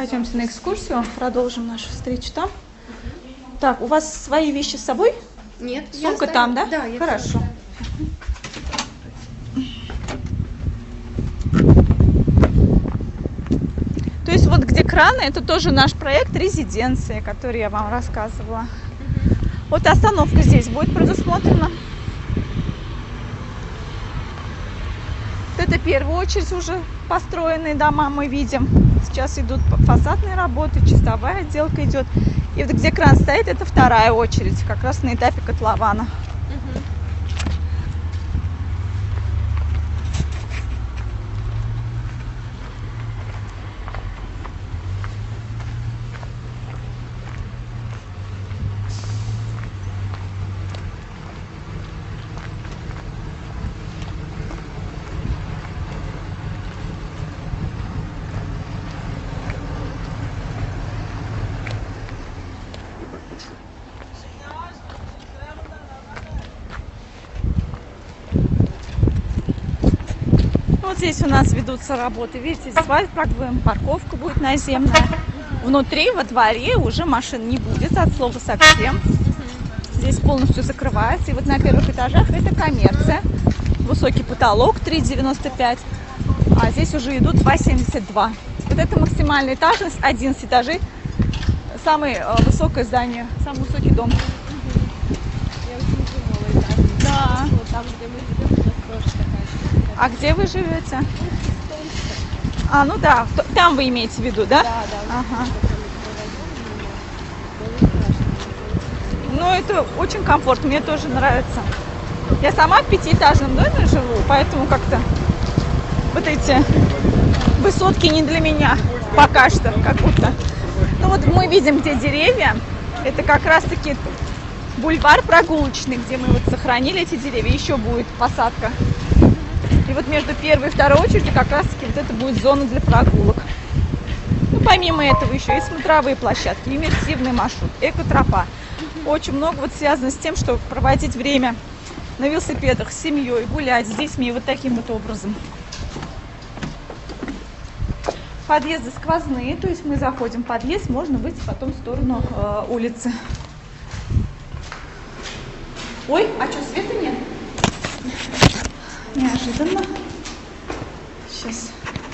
пойдемте на экскурсию, продолжим нашу встречу там. Так, у вас свои вещи с собой? Нет. Сумка там, да? Да, я хорошо. То есть вот где краны, это тоже наш проект резиденции, который я вам рассказывала. Вот остановка здесь будет предусмотрена. Вот это в первую очередь уже построенные дома мы видим. Сейчас идут фасадные работы, чистовая отделка идет. И вот где кран стоит, это вторая очередь, как раз на этапе котлована. Вот здесь у нас ведутся работы. Видите, асфальт проклеен, парковка будет наземная. Внутри, во дворе уже машин не будет, от слова совсем. Здесь полностью закрывается. И вот на первых этажах это коммерция. Высокий потолок 3,95. А здесь уже идут 2,72. Вот это максимальная этажность, 11 этажей. Самое высокое здание, самый высокий дом. Я очень думала, да. Вот там, где мы живем, у нас тоже такая же. А где вы живете? А, ну да, там вы имеете в виду, да? Да. Ага. Ну, это очень комфортно, мне тоже нравится. Я сама в 5-этажном доме живу, поэтому как-то вот эти высотки не для меня пока что, как будто. Ну вот мы видим, где деревья, это как раз-таки бульвар прогулочный, где мы вот сохранили эти деревья, еще будет посадка. И вот между первой и второй очередью как раз-таки вот это будет зона для прогулок. Ну, помимо этого еще и смотровые площадки, иммерсивный маршрут, экотропа. Очень много вот связано с тем, чтобы проводить время на велосипедах с семьей, гулять с детьми вот таким вот образом. Подъезды сквозные, то есть мы заходим в подъезд, можно выйти потом в сторону улицы. Ой, а что, света нет? Неожиданно. Сейчас.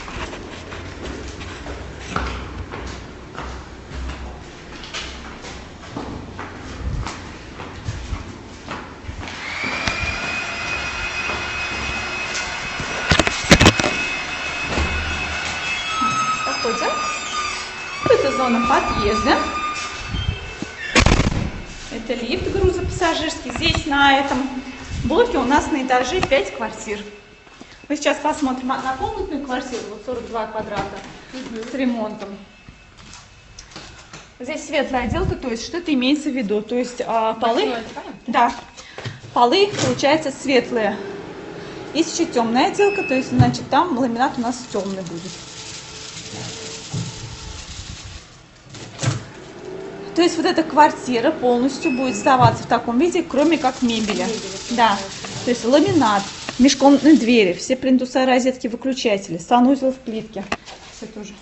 Заходим. Это зона подъезда. Это лифт грузопассажирский. Здесь на этом блоке у нас на этаже 5 квартир. Мы сейчас посмотрим на комнатную квартиру, вот 42 квадрата с ремонтом. Здесь светлая отделка, то есть что это имеется в виду? То есть полы, да, полы получается светлые. Есть еще темная отделка, то есть значит там ламинат у нас темный будет. То есть вот эта квартира полностью будет сдаваться в таком виде, кроме как мебели. Да, то есть ламинат, межкомнатные двери, все плинтуса, розетки, выключатели, санузел в плитке. Все тоже.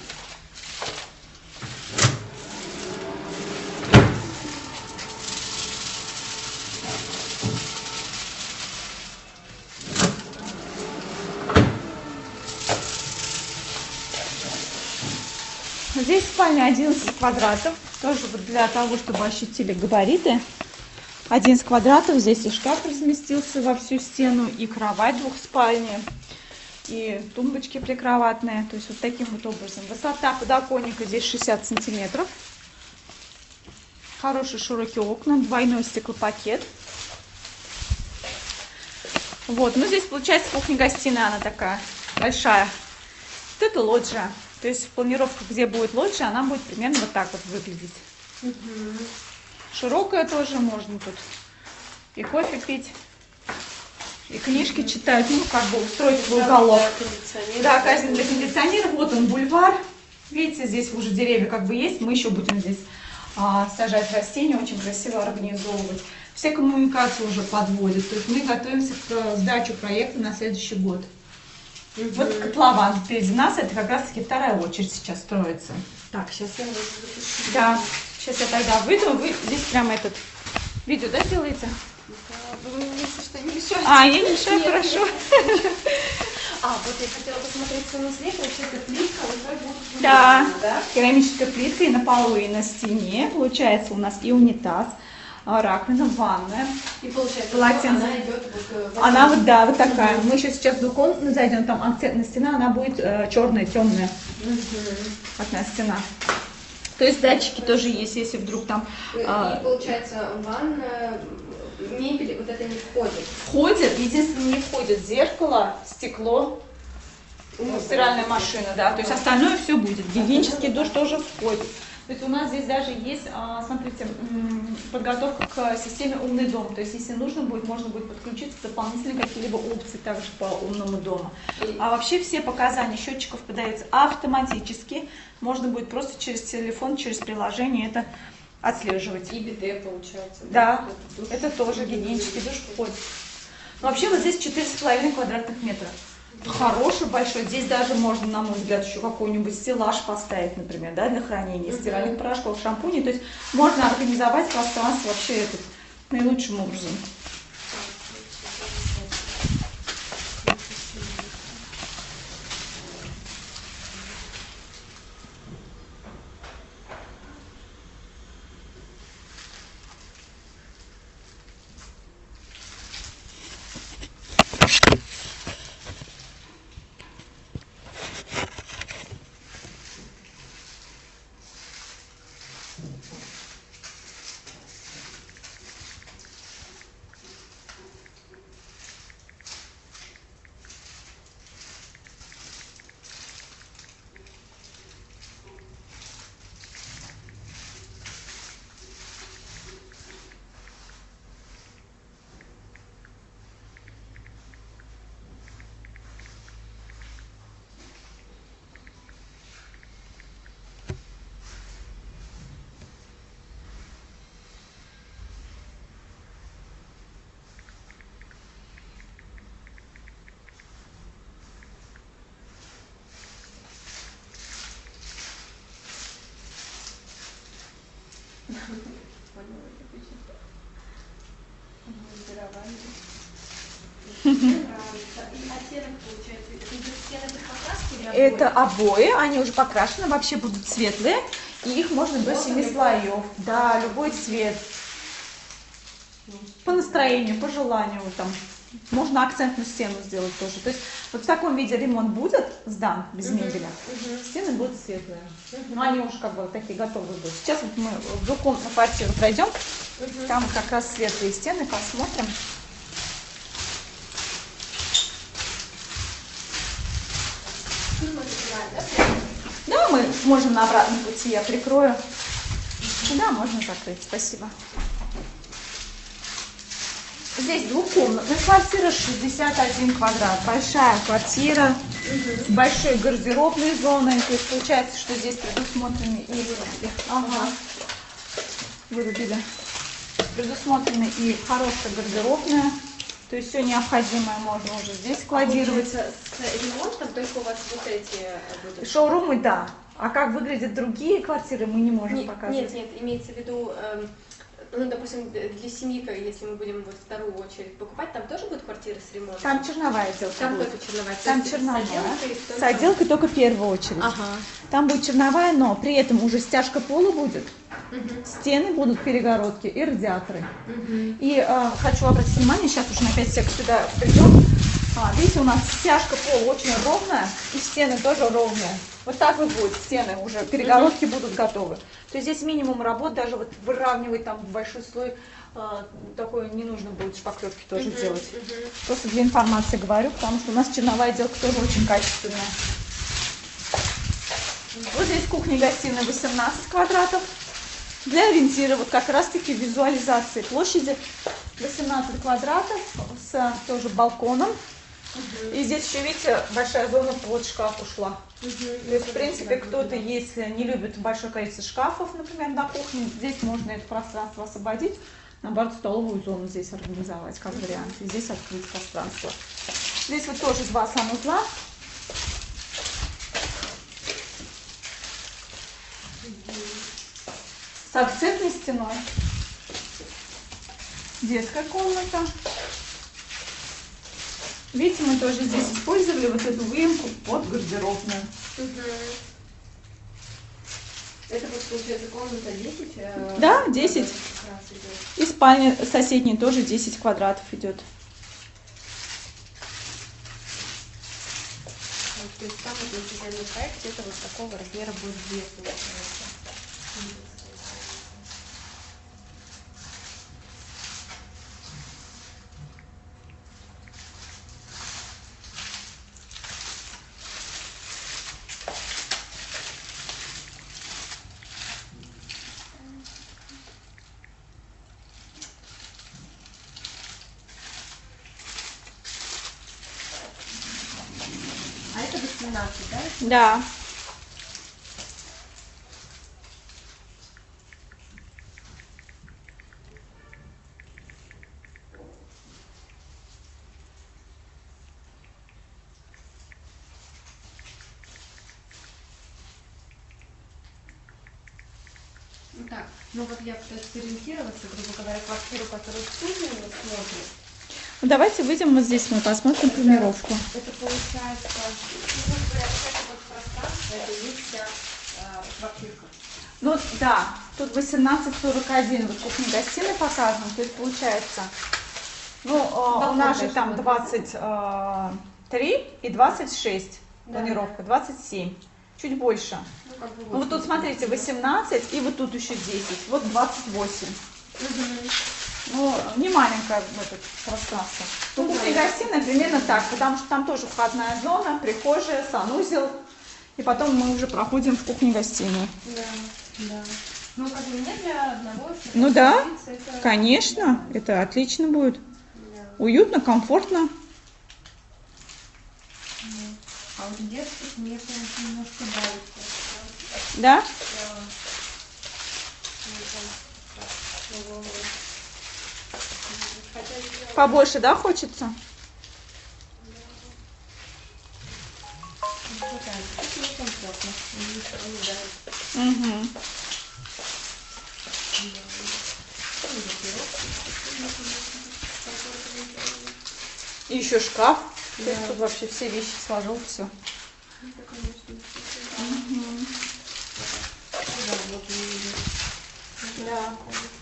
Здесь спальня 11 квадратов, тоже вот для того, чтобы ощутили габариты. 11 квадратов, здесь и шкаф разместился во всю стену, и кровать двухспальная, и тумбочки прикроватные, то есть вот таким вот образом. Высота подоконника здесь 60 сантиметров. Хорошие широкие окна, двойной стеклопакет. Вот, ну здесь получается кухня-гостиная, она такая большая. Вот это лоджия. То есть планировка, где будет лоджия, она будет примерно вот так вот выглядеть. Широкая тоже, можно тут и кофе пить, и книжки читать, ну как бы устроить в уголок. Да, конечно, для кондиционера. Вот он бульвар. Видите, здесь уже деревья как бы есть. Мы еще будем здесь сажать растения, очень красиво организовывать. Все коммуникации уже подводят. То есть мы готовимся к сдаче проекта на следующий год. Вот котлован впереди нас, это как раз таки вторая очередь сейчас строится. Так, сейчас Я уже запишу. да, сейчас я тогда выйду, вы здесь прям этот видео, да, сделаете? Да, вы мне, если что, не мешаете. А, я не мешаю, Нет, хорошо. Вот я хотела посмотреть в санузле, получается, плитка уже будет Да, вымазана, да? керамическая плитка и на полу, и на стене. Получается у нас и унитаз, раковина, ванная. И получается, Полотенце. она идет вот в Она этом. вот, да, вот такая. Мы еще сейчас в другую комнату зайдем, там акцентная стена, она будет черная, темная, одна стена. То есть датчики тоже есть, если вдруг там И получается, ванная, мебель вот это не входит. входит, единственное, не входит зеркало, стекло, стиральная машина, да, то есть остальное все будет. Гигиенический душ тоже входит. То есть у нас здесь даже есть, смотрите, подготовка к системе «Умный дом». То есть если нужно будет, можно будет подключиться дополнительные какие-либо опции также по «Умному дому». А вообще все показания счетчиков подаются автоматически. Можно будет просто через телефон, через приложение это отслеживать. И биде получается. Да, душ. это тоже гигиенический душ входит. Но вообще вот здесь 4,5 квадратных метра. Хороший, большой. Здесь даже можно, на мой взгляд, еще какой-нибудь стеллаж поставить, например, да, для хранения стиральных порошков, шампуней. То есть можно организовать пространство вообще это наилучшим образом. Это обои, они уже покрашены, вообще будут светлые, и их можно до 7 слоев. Да, любой цвет. По настроению, по желанию там. Можно акцентную стену сделать тоже. То есть вот в таком виде ремонт будет сдан без мебели. Стены будут светлые. Но они уже как бы такие готовые будут. Сейчас вот мы в двухкомнатную квартиру пройдем. Там вот как раз светлые стены, посмотрим. Да, мы можем на обратном пути, я прикрою. Да, можно закрыть, спасибо. Здесь двухкомнатная квартира, 61 квадрат. Большая квартира с большой гардеробной зоной. То есть получается, что здесь предусмотрены и... Ага. Вырубили. Предусмотрены и хорошая гардеробная. То есть все необходимое можно уже здесь складировать. С ремонтом только у вас вот эти будут? Шоурумы, да. А как выглядят другие квартиры, мы не можем показывать. Нет, имеется в виду, ну, допустим, для семьи, если мы будем вот вторую очередь покупать, там тоже будет квартира с ремонтом? Там черновая отделка Там будет. только черновая. Там черновая. С С отделкой только в первую очередь. Ага. Там будет черновая, но при этом уже стяжка пола будет. Стены будут перегородки и радиаторы. И хочу обратить внимание, сейчас уже на 5 сек сюда придем. Видите, у нас стяжка пола очень ровная, и стены тоже ровные. Вот так вот будет, стены уже, перегородки будут готовы. То есть здесь минимум работ, даже вот выравнивать там большой слой, такое не нужно будет, шпаклевки тоже делать. Просто для информации говорю, потому что у нас черновая отделка тоже очень качественная. Вот здесь кухня и гостиная 18 квадратов. Для ориентира, вот как раз таки визуализации площади 18 квадратов с тоже балконом. И здесь еще, видите, большая зона под шкаф ушла. То есть, в принципе, кто-то, если не любит большое количество шкафов, например, на кухне, здесь можно это пространство освободить, наоборот, столовую зону здесь организовать, как вариант. И здесь открыть пространство. Здесь вот тоже 2 санузла. С акцентной стеной. Детская комната. Видите, мы тоже здесь использовали вот эту выемку под гардеробную. Это вот получается комната 10? Да, 10. И спальня соседней тоже 10 квадратов идет. То есть там вот на социальный проект где-то вот такого размера будет 2, получается. А это 18, да? Да. Так, ну вот я пытаюсь сориентироваться, грубо говоря, квартиру, которую в Туле мы смотрим. Ну, давайте выйдем вот здесь, мы посмотрим планировку. Это получается, ну, грубо говоря, вот это вот пространство, это и есть вся квартирка. Ну да, тут 1841, вот кухня-гостиная показана, то есть получается, ну, у нас же там 23 и 26 планировка, 27, чуть больше. Ну вот тут смотрите, 18 и вот тут еще 10, вот 28. Ну, не маленькое вот это пространство. Ну, кухня-гостиная примерно так, потому что там тоже входная зона, прихожая, санузел. И потом мы уже проходим в кухню-гостиную. Да, да. Ну, как бы не для одного. Ну да, это... конечно, это отлично будет. Да. Уютно, комфортно. А вот детских мне прям немножко нравится. Да? Побольше, да, хочется? Угу. И еще шкаф. То есть тут вообще все вещи сложил, все. Да.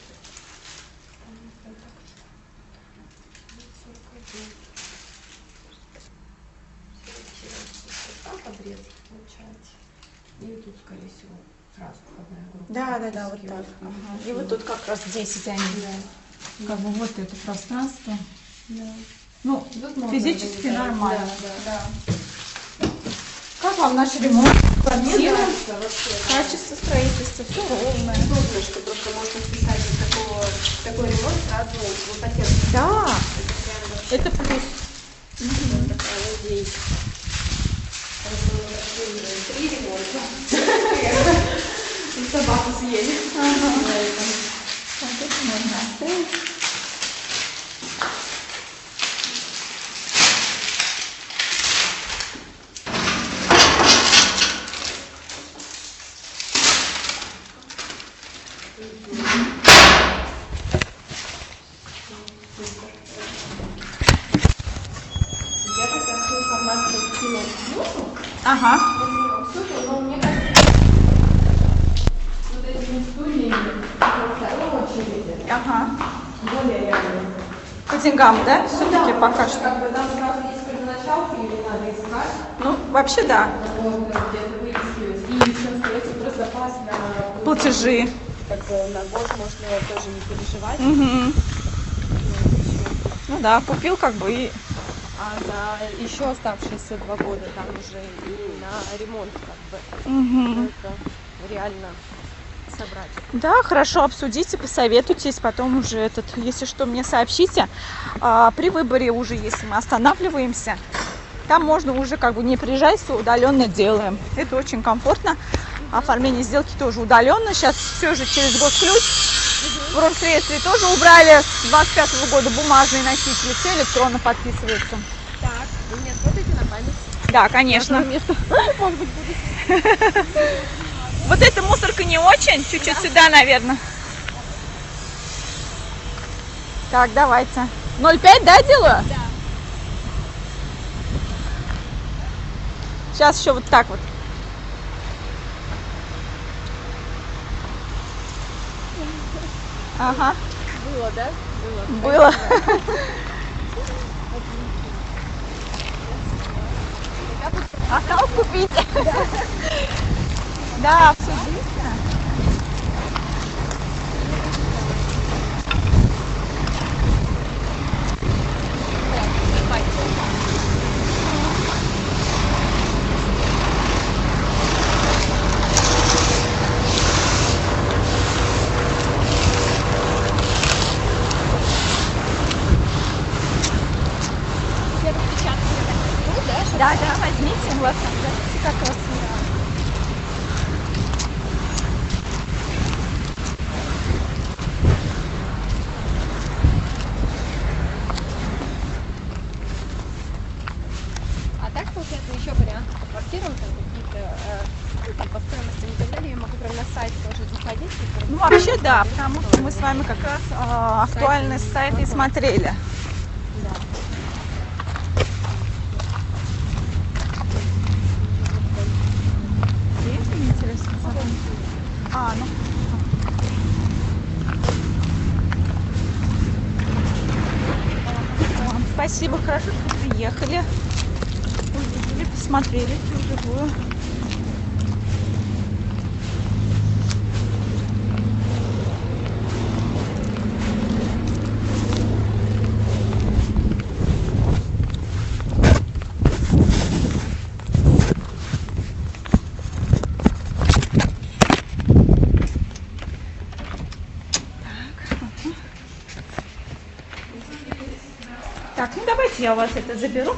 Обрез получается. И тут, скорее всего, сразу входная группа. Да, вот так. Ага. И вот тут как раз 10 они. Да. Как бы вот это пространство. Да. Ну, Тут физически можно, нормально. Да. Как вам наш ремонт? Квартира? Вообще, Качество строительства, все ровное. удобно, что просто можно вписать такой ремонт сразу в ипотеку. Да, Это прям вообще это плюс. такая идея. Три ремонта. И собаку съели. Вот это можно оставить. Я так такую информацию скинула в ссылку. Ага. Но мне кажется, вот этими стульями во второй очереди Ага. более реально. По деньгам, да? Все-таки пока что. Как бы там сразу есть предначалка или надо искать, Ну, вообще да. можно где-то выискивать. И еще остается просто запас на Платежи. как бы на год можно тоже не переживать. Угу. Ну да, купил как бы и... А за еще оставшиеся 2 года там уже и на ремонт как бы Угу. это реально собрать. Да, хорошо, обсудите, посоветуйтесь, потом уже если что, мне сообщите. При выборе уже, если мы останавливаемся, там можно уже как бы не приезжать, все удаленно делаем. Это очень комфортно. Оформление сделки тоже удаленно. Сейчас все же через госключ. В Промсредстве тоже убрали с 25 года бумажные носители, все электронно подписывается. Так, вы меня смотрите на память. Да, конечно. Может быть, буду. Вот эта мусорка не очень, чуть-чуть сюда, наверное. Так, давайте. 0,5, да, делаю? Да. Сейчас еще вот так вот. Ага, Было, да? Было. было. Осталось купить. Да, все быстро. Я распечатку возьму, да? Да, да, возьмите. Вот, смотрите, как красиво. А так, получается, еще варианты по квартирам, там какие-то, ну, там по стоимости и так далее, я могу прям на сайт тоже заходить. И Ну, вообще, да, потому что мы с вами как раз актуальный сайт и смотрели. Да. Есть, мне интересно. А, ну. О, спасибо, хорошо, что приехали. Увидели, посмотрели вживую. Так, ну давайте я у вас это заберу.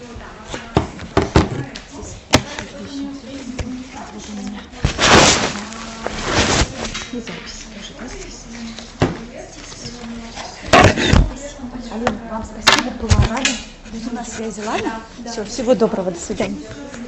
И запись тоже, да, здесь? Алина, вам спасибо, была рада. Будем на связи, ладно? Все, всего доброго, до свидания.